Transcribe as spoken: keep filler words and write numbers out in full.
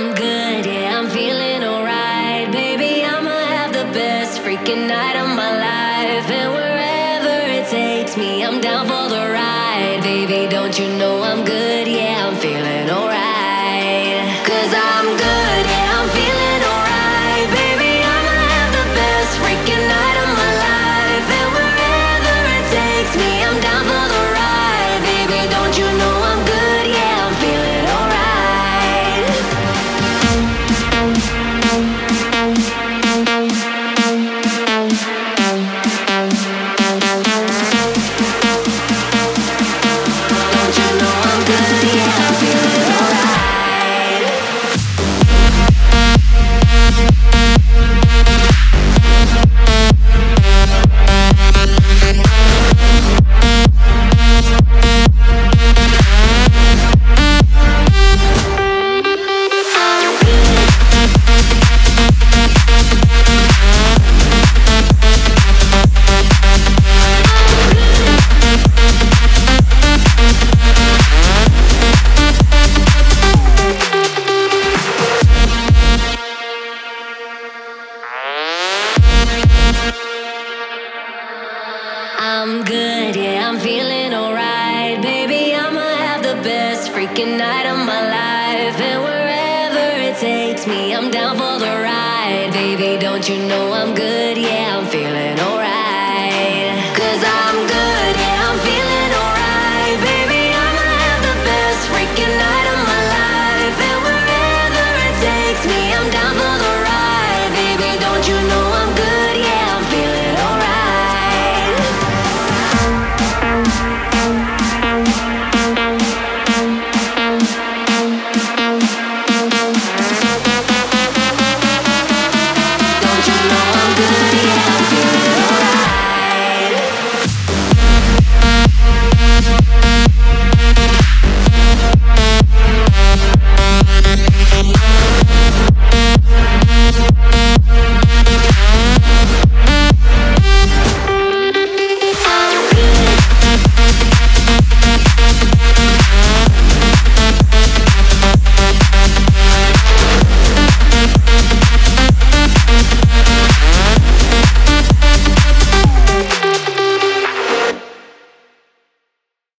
I'm good, yeah, I'm feeling alright. Baby, I'ma have the best freaking night of my life. And wherever it takes me, I'm down for the ride. Baby, don't you know I'm good, yeah, I'm feeling alright. Cause I'm good, yeah, I'm feeling alright. Baby, I'ma have the best freaking night of my life. And wherever it takes me, I'm down for the ride. Baby, don't you know I'm good, yeah, I'm feeling alright. Don't you know I'm good, yeah, I'm feeling alright. I'm good, yeah, I'm feeling alright. Baby, I'ma have the best freaking night of my life. And wherever it takes me, I'm down for the ride. Baby, don't you know I'm good, yeah, I'm